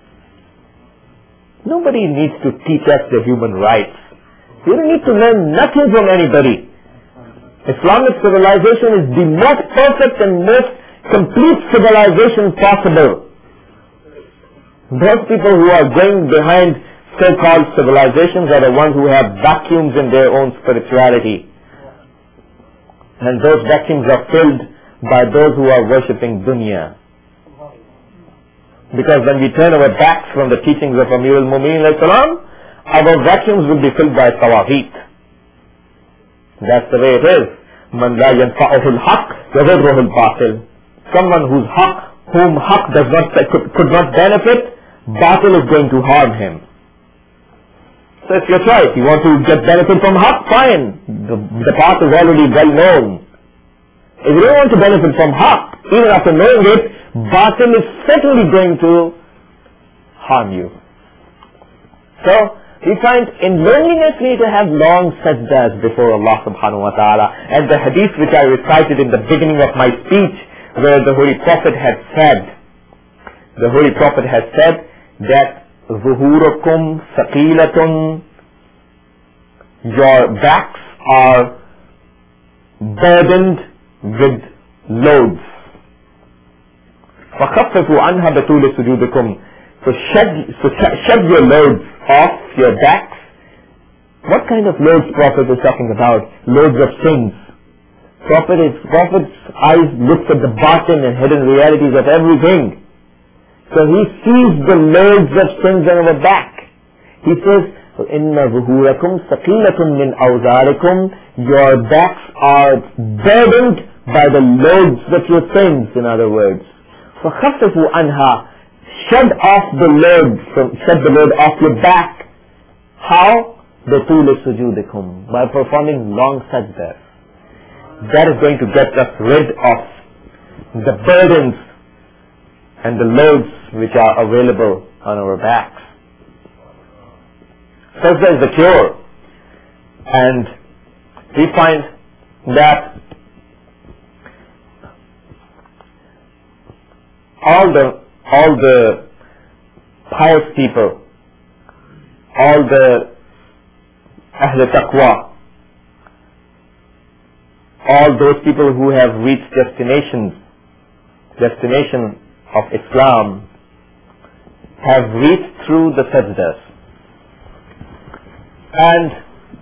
Speaker 1: Nobody needs to teach us the human rights. We don't need to learn nothing from anybody. Islamic civilization is the most perfect and most complete civilization possible. Those people who are going behind so-called civilizations are the ones who have vacuums in their own spirituality. And those vacuums are filled by those who are worshipping dunya. Because when we turn our backs from the teachings of Amir al-Mu'mineen alayhi salam, our vacuums will be filled by tawaghit. That's the way it is. Man la yanfa'uhu al-haq yadurruhu al-batil. Someone whose haq, whom haq does not, could, could not benefit, batil is going to harm him. So it's your choice. You want to get benefit from haq, fine. The, the path is already well known. If you don't want to benefit from haq, even after knowing it, batil is certainly going to harm you. So, we find in loneliness we need to have long sajdas before Allah subhanahu wa ta'ala. And the hadith which I recited in the beginning of my speech, where the Holy Prophet had said, the Holy Prophet had said that zuhurukum saqilatun, your backs are burdened with loads. فَخَفَّفُوا عَنْهَا بَطُولِ سُجُودِكُمْ. So shed, so shed your loads off your backs. What kind of loads Prophet is talking about? Loads of sins. Prophet is, Prophet's eyes looks at the batin and hidden realities of everything. So he sees the loads of sins on our back. He says, إِنَّ ظُهُورَكُمْ ثَقِيلَةٌ مِّنْ أَوْزَارِكُمْ. Your backs are burdened by the loads of your sins, in other words. فَخَفِّفُوا عَنْهَا. Shed off the load, from, shed the load off your back. How? بِطُولِ سُجُودِكُمْ. By performing long sajdas. That is going to get us rid of the burdens and the loads which are available on our backs. Sajda is the cure. And we find that all the all the pious people, all the Ahl Taqwa, all those people who have reached destinations, destination of Islam, have reached through the sajdas. And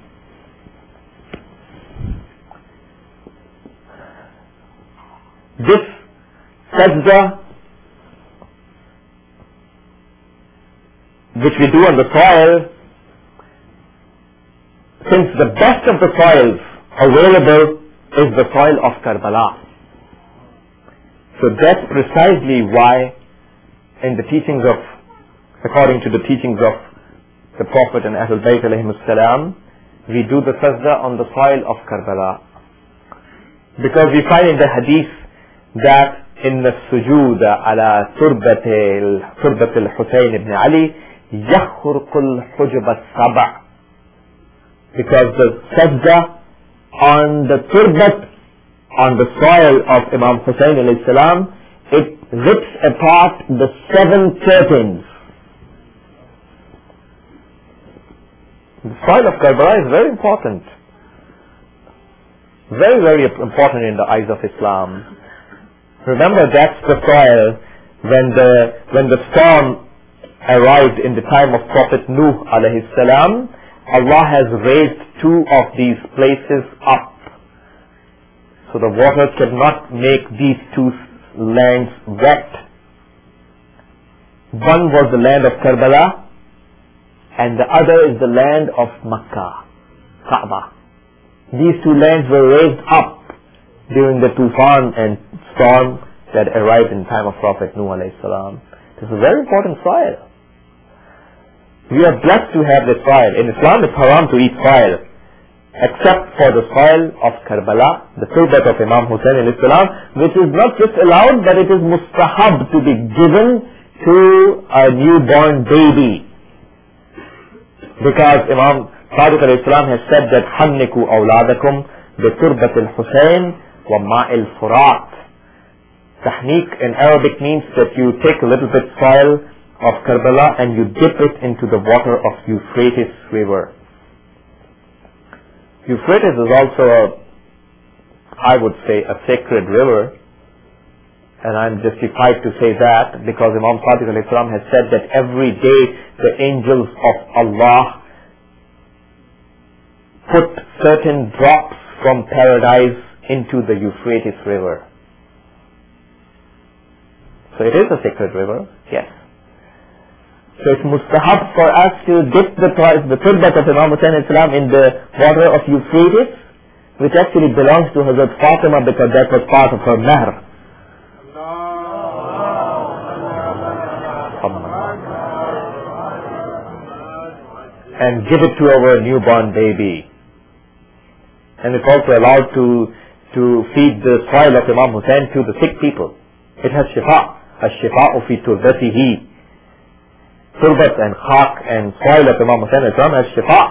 Speaker 1: this sajda which we do on the soil, since the best of the soils available is the soil of Karbala. So that's precisely why in the teachings of, according to the teachings of the Prophet and Ahlul Bayt alayhimus salam, we do the sajda on the soil of Karbala. Because we find in the hadith that in the sujood ala turbat al-Husayn ibn Ali, يخرق الحجب السبع. because the sajda on the turbat, on the soil of Imam Hussain alayhi salam, it rips apart the seven curtains. The soil of Karbala is very important. Very, very important in the eyes of Islam. Remember, that's the soil when the, when the storm arrived in the time of Prophet Nuh alayhi salam. Allah has raised two of these places up. So the water cannot make these two lands wet. One was the land of Karbala, and the other is the land of Makkah, Kaaba. These two lands were raised up during the Tufan and storm that arrived in the time of Prophet Nuh alayhi salam. This is a very important soil. We are blessed to have this soil. In Islam, it's haram to eat soil, except for the soil of Karbala, the turbat of Imam Hussain alayhi salam, which is not just allowed, but it is mustahab to be given to a newborn baby. Because Imam Sadiq alayhi salam has said that حَنِّكُوا أَوْلَادَكُمْ بِتُرْبَةِ الْحُسَيْنِ وَمَاءِ الْفُرَاتِ. Tahniq in Arabic means that you take a little bit soil of Karbala and you dip it into the water of Euphrates river. Euphrates is also a, I would say, a sacred river, and I'm justified to say that because Imam Sadiq alayhi salam has said that every day the angels of Allah put certain drops from paradise into the Euphrates river. So it is a sacred river, yes. So it's mustahab for us to dip the, the turbat of Imam Hussain alayhi salam in the water of Euphrates, which actually belongs to Hazrat Fatima because that was part of her mahr. And give it to our newborn baby. And it's also allowed to to feed the soil of Imam Hussain to the sick people. It has shifa. Ash-shifa'u fi turbatihi. Turbat and khak and soil of Imam Hussain alayhi salam has shifa.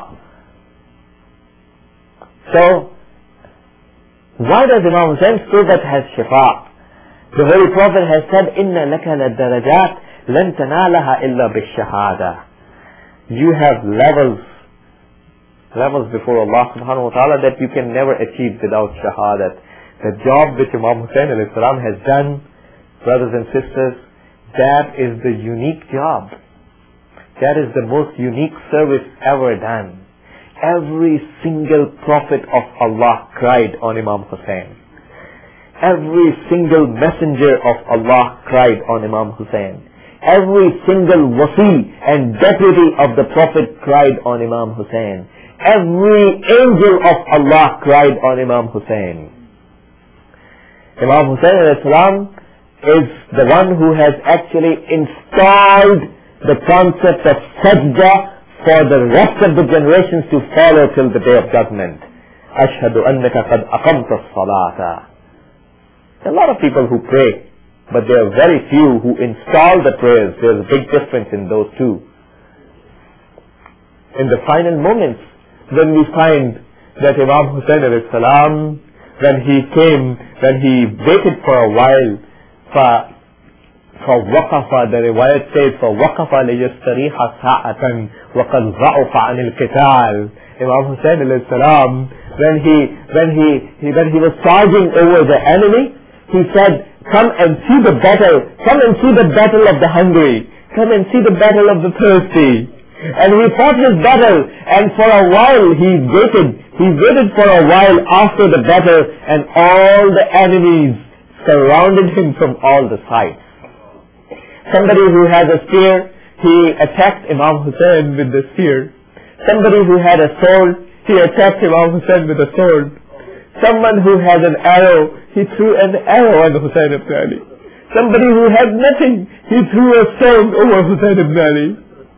Speaker 1: So, why does Imam Hussein's turbat has shifa? The Holy Prophet has said, إِنَّ لَكَ لَلدَّرَجَاتٍ لَن تَنَالَهَا إِلَّا بِالشَّهَادَةِ. You have levels, levels before Allah subhanahu wa ta'ala that you can never achieve without shahadat. The job which Imam Hussain alayhi salam has done, brothers and sisters, that is the unique job. That is the most unique service ever done. Every single prophet of Allah cried on Imam Hussain. Every single messenger of Allah cried on Imam Hussain. Every single wasi and deputy of the Prophet cried on Imam Hussain. Every angel of Allah cried on Imam Hussain. Imam Hussain alayhi salam is the one who has actually installed the concept of sajda for the rest of the generations to follow till the day of judgment. Ashhadu annaka qad aqamta as-salata. There are a lot of people who pray, but there are very few who install the prayers. There's a big difference in those two. In the final moments, when we find that Imam Hussain alayhi salam, when he came, when he waited for a while, for, for waqafa, the riwayat says, for waqafa liyastariha sa'atan, wa qad za'ufa anil qital. Imam Hussain alayhi salam, when he, when he, he, when he was charging over the enemy, he said, come and see the battle, come and see the battle of the hungry, come and see the battle of the thirsty. And he fought his battle, and for a while he waited, he waited for a while after the battle, and all the enemies surrounded him from all the sides. Somebody who had a spear, he attacked Imam Hussain with the spear. Somebody who had a sword, he attacked Imam Hussain with a sword. Someone who had an arrow, he threw an arrow on Hussain ibn Ali. Somebody who had nothing, he threw a stone over Hussain ibn Ali.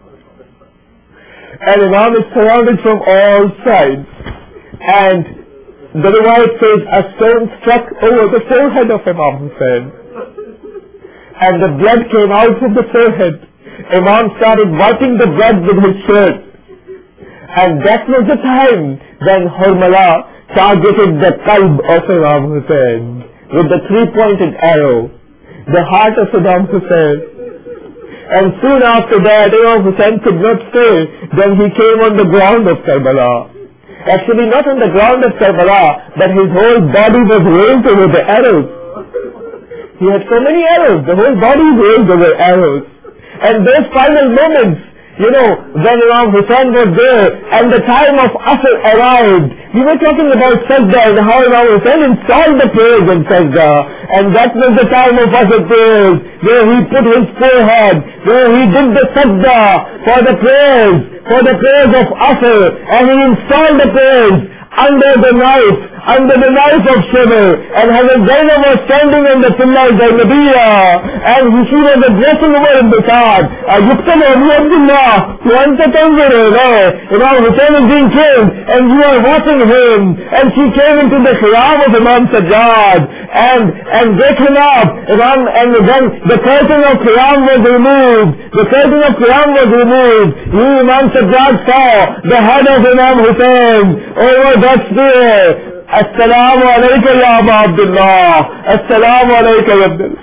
Speaker 1: And Imam is surrounded from all sides. And the riwayat says a stone struck over the forehead of Imam Hussain. And the blood came out from the forehead. Imam started wiping the blood with his shirt. And that was the time when Harmala targeted the qalb of Imam Hussein with the three-pointed arrow, the heart of Saddam Hussein. And soon after that, Imam Hussein could not stay. Then he came on the ground of Karbala. Actually, not on the ground of Karbala, but his whole body was railed over the arrows. He had so many arrows, the whole body railed over arrows. And those final moments, you know, when Imam Hussein was there and the time of Asr arrived, we were talking about Sajda and how Imam Hussein installed the prayers in Sajda. And that was the time of Asr prayers, where he put his forehead, where he did the Sajda for the prayers, for the prayers of Asr, and he installed the prayers under the knife, under the knife of Shimr, and Hazrat Zainab was standing on the Pillar Zainabiyya, and she was addressing Umar ibn Saad, Yuktal Abu Abdullah, who anta tanzuru, Imam Hussein is being killed, and you are watching him, and she came into the khiyam of Imam Sajjad, and, and get him up, Imam, and then the curtain of khiyam was removed, the curtain of khiyam was removed, he, Imam Sajjad saw the head of Imam Hussein over that spear. Assalamu alayka ya Abu Abdullah. Assalamu alayka ya Abdullah.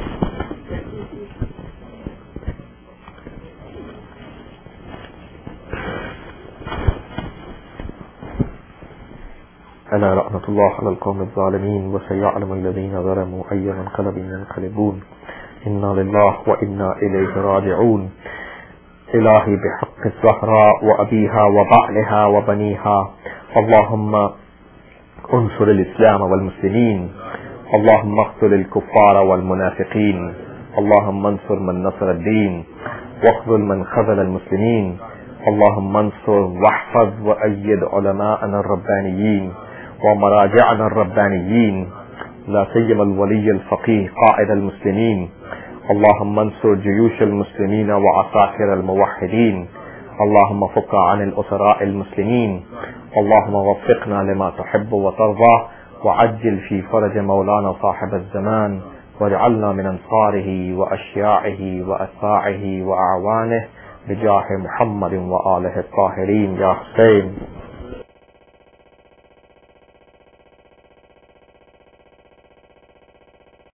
Speaker 1: ألا رحمة الله على القوم الظالمين وسيعلم الذين ظلموا أي منقلب ينقلبون إنا لله وإنا إليه راجعون إلهي بحق الزهراء وأبيها وبعلها وبنيها اللهم انصر الإسلام والمسلمين اللهم اقتل الكفار والمنافقين اللهم انصر من نصر الدين واخذل من خذل المسلمين اللهم انصر واحفظ وأيد علماءنا الربانيين ومراجعنا الربانيين لا سيما الولي الفقيه قائد المسلمين اللهم انصر جيوش المسلمين وعساكر الموحدين اللهم فك عن الأسراء المسلمين اللهم وفقنا لما تحب وترضى وعجل في فرج مولانا صاحب الزمان واجعلنا من أنصاره وأشياعه وأتباعه وأعوانه بجاه محمد وآله الطاهرين يا حسين.